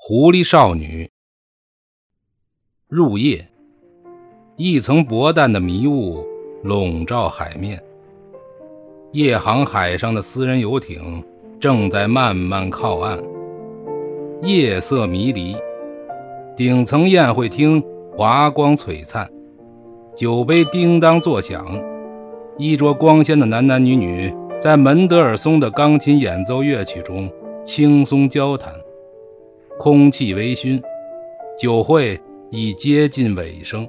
狐狸少女。入夜，一层薄淡的迷雾笼罩海面，夜航海上的私人游艇正在慢慢靠岸。夜色迷离，顶层宴会厅华光璀璨，酒杯叮当作响，衣着光鲜的男男女女在门德尔松的钢琴演奏乐曲中轻松交谈。空气微醺，酒会已接近尾声。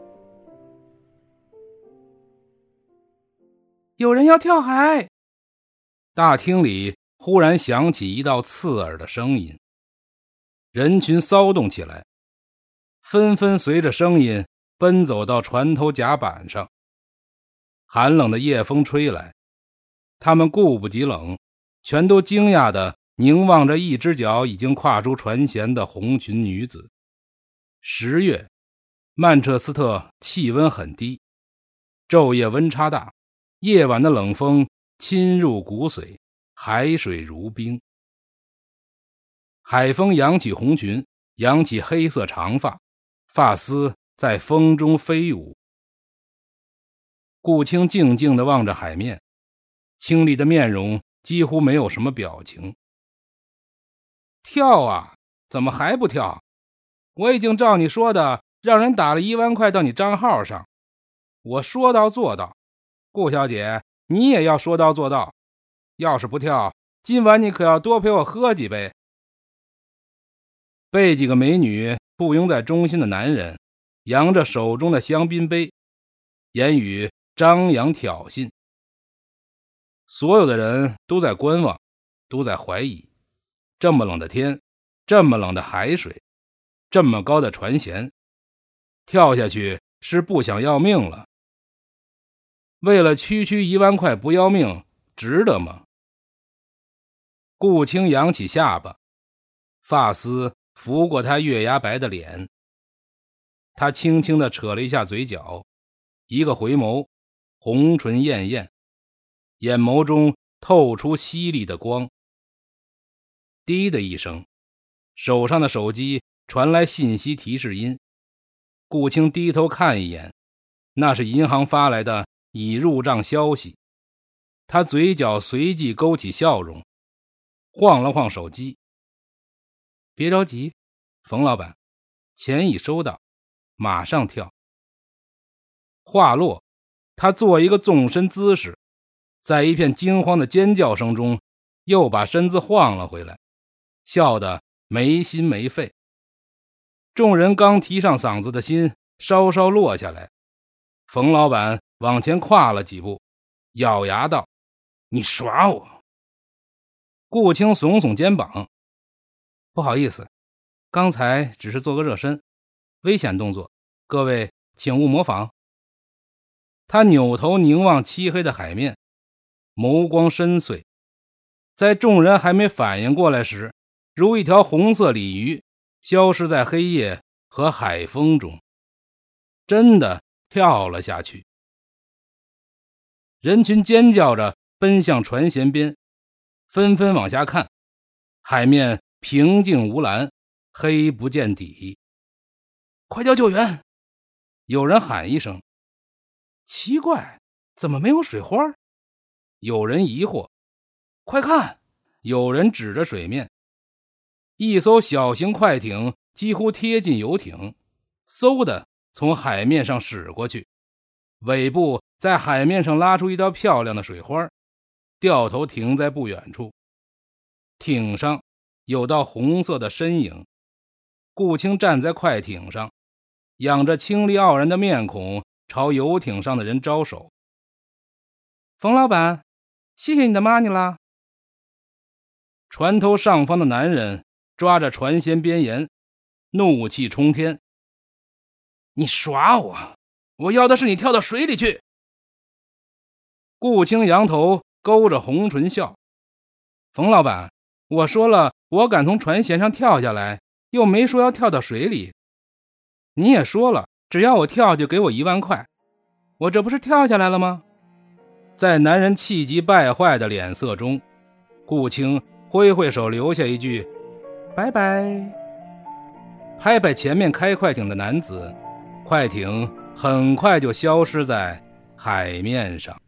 有人要跳海！ 大厅里忽然响起一道刺耳的声音，人群骚动起来，纷纷随着声音奔走到船头甲板上。寒冷的夜风吹来，他们顾不及冷，全都惊讶地凝望着一只脚已经跨出船舷的红裙女子。10月，曼彻斯特气温很低，昼夜温差大，夜晚的冷风侵入骨髓，海水如冰。海风扬起红裙，扬起黑色长发，发丝在风中飞舞。顾青静静地望着海面，清丽的面容几乎没有什么表情。跳啊，怎么还不跳？我已经照你说的让人打了1万块到你账号上，我说到做到。顾小姐，你也要说到做到，要是不跳，今晚你可要多陪我喝几杯。被几个美女簇拥在中心的男人扬着手中的香槟杯，言语张扬挑衅。所有的人都在观望，都在怀疑，这么冷的天，这么冷的海水，这么高的船舷，跳下去是不想要命了。为了区区1万块不要命，值得吗？顾青扬起下巴，发丝拂过他月牙白的脸，他轻轻地扯了一下嘴角，一个回眸，红唇艳艳，眼眸中透出犀利的光。滴的一声，手上的手机传来信息提示音。顾青低头看一眼，那是银行发来的已入账消息。他嘴角随即勾起笑容，晃了晃手机。别着急，冯老板，钱已收到，马上跳。话落，他做一个纵身姿势，在一片惊慌的尖叫声中又把身子晃了回来，笑得没心没肺。众人刚提上嗓子的心稍稍落下来，冯老板往前跨了几步，咬牙道：你耍我！顾青耸耸肩膀，不好意思，刚才只是做个热身，危险动作，各位请勿模仿。他扭头凝望漆黑的海面，眸光深邃，在众人还没反应过来时，如一条红色鲤鱼消失在黑夜和海风中，真的跳了下去。人群尖叫着奔向船舷边，纷纷往下看，海面平静无蓝，黑不见底。快叫救援！有人喊一声。奇怪，怎么没有水花？有人疑惑。快看！有人指着水面，一艘小型快艇几乎贴近游艇，嗖的从海面上驶过去，尾部在海面上拉出一道漂亮的水花，掉头停在不远处。艇上有道红色的身影，顾青站在快艇上，仰着清丽傲然的面孔朝游艇上的人招手。冯老板，谢谢你的 money 啦。船头上方的男人抓着船舷边沿，怒气冲天。你耍我！我要的是你跳到水里去！顾青扬头勾着红唇笑。冯老板，我说了我敢从船舷上跳下来，又没说要跳到水里。你也说了，只要我跳就给我1万块，我这不是跳下来了吗？在男人气急败坏的脸色中，顾青挥挥手留下一句拜拜。 拍拍前面开快艇的男子，快艇很快就消失在海面上。